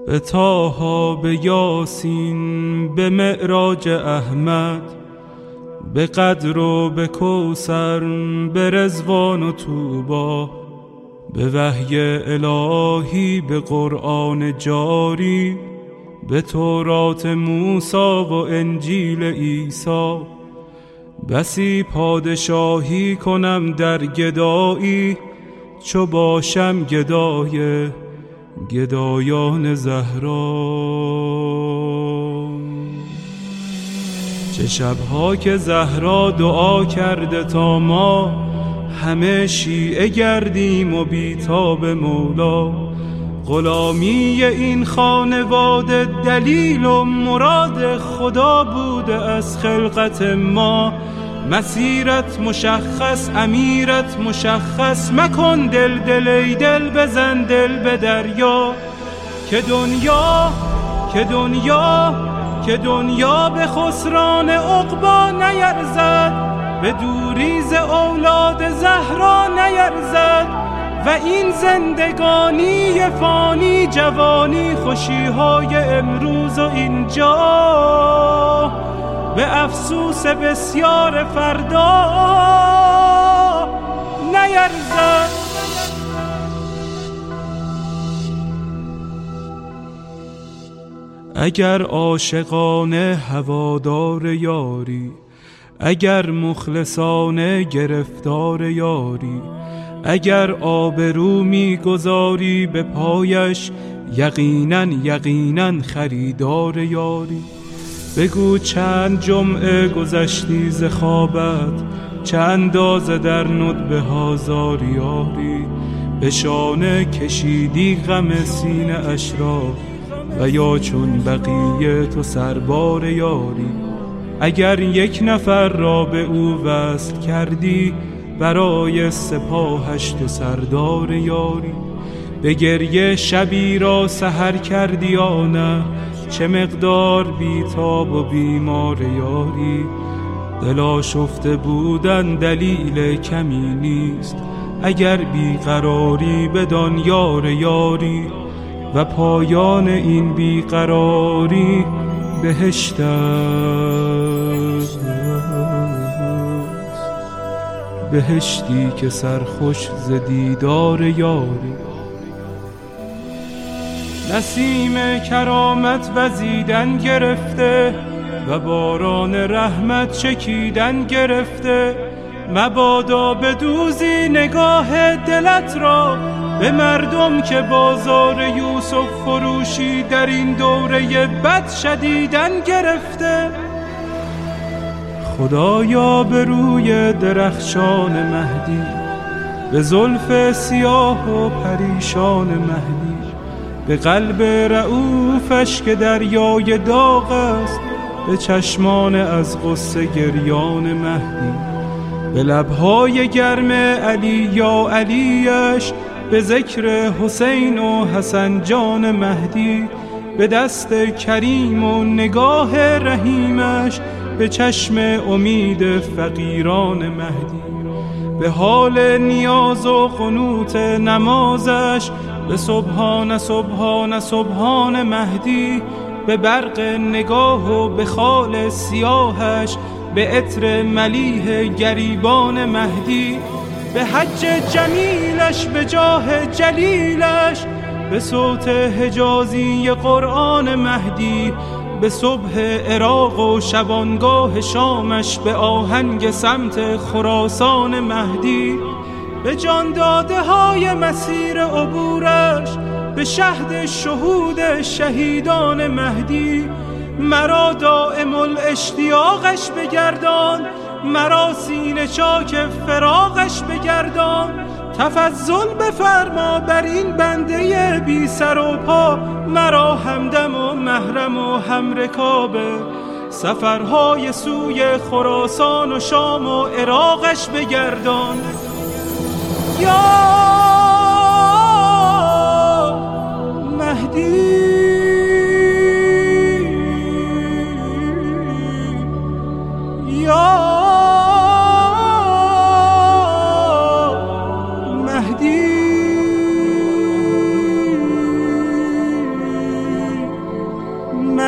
به طه، به یاسین، به معراج احمد، به قدر و به کوثر، به رضوان و طوبی، به وحی الهی، به قرآن جاری، به تورات موسی و انجیل عیسی. بسی پادشاهی کنم در گدایی، چو باشم گدای گدایان زهرا. چه شبها که زهرا دعا کرده تا ما همه شیعه گردیم و بیتاب مولا. غلامی این خانواده دلیل و مراد خدا بوده از خلقت ما. مسیرت مشخص، امیرت مشخص، مکن دل دل ای دل، بزن دل به دریا. که دنیا به خسران عقبی نیرزد، به دوریز اولاد زهرا نیرزد. و این زندگانی فانی، جوانی، خوشیهای امروز و اینجا، به افسوس بسیار فردا نیرزد. اگر عاشقانه هوادار یاری، اگر مخلصانه گرفتار یاری، اگر آبرو می‌گذاری به پایش، یقیناً خریدار یاری. بگو چند جمعه گذشتی ز خوابت، چه اندازه در ندبه ها زاری یاری. به شانه کشیدی غم سینه اش را، و یا چون بقیه تو سربار یاری. اگر یک نفر را به او وصل کردی، برای سپاهش تو سردار یاری. به گریه شبی را سحر کردی یا نه، چه مقدار بیتاب و بیمار یاری. دل آشفته بودن دلیل کمی نیست، اگر بیقراری بدان یار یاری. و پایان این بیقراری بهشت است، بهشتی که سرخوش ز دیدار یاری. نسیم کرامت وزیدن گرفته، و باران رحمت چکیدن گرفته. مبادا بدوزی نگاه دلت را به مردم که بازار یوسف فروشی در این دوره بد شدیدن گرفته. خدایا به روی درخشان مهدی، به زلف سیاه و پریشان مهدی، به قلب رؤوفش که دریای داغ است، به چشمان از غصه گریان مهدی، به لبهای گرم علی یا علیش، به ذکر حسین و حسن جان مهدی، به دست کریم و نگاه رحیمش، به چشم امید فقیران مهدی، به حال نیاز و قنوت نمازش، به سبحان سبحان سبحان مهدی، به برق نگاه و به خال سیاهش، به عطر ملیح گریبان مهدی، به حج جمیلش، به جاه جلیلش، به صوت حجازی قرآن مهدی، به صبح عراق و شبانگاه شامش، به آهنگ سمت خراسان مهدی، به جان داده های مسیر عبورش، به شهد شهود شهیدان مهدی. مرا دائم الاشتیاقش بگردان، مرا سینه چاک فراقش بگردان. تفضل بفرما بر این بنده بی سر و پا، مرا همدم و محرم و همرکاب سفرهای سوی خراسان و شام و عراقش بگردان. یا مهدی، یا مهدی.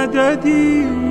مددی